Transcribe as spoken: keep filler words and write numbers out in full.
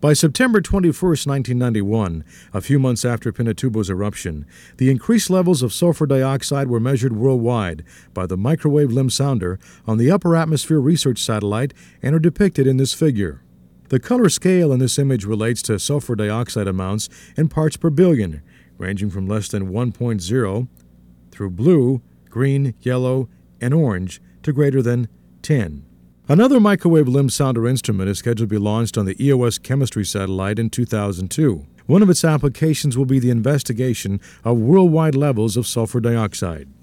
By September twenty-first, nineteen ninety-one, a few months after Pinatubo's eruption, the increased levels of sulfur dioxide were measured worldwide by the microwave limb sounder on the Upper Atmosphere Research Satellite and are depicted in this figure. The color scale in this image relates to sulfur dioxide amounts in parts per billion, ranging from less than one point zero through blue, green, yellow, and orange to greater than ten. Another microwave limb sounder instrument is scheduled to be launched on the E O S Chemistry Satellite in two thousand two. One of its applications will be the investigation of worldwide levels of sulfur dioxide.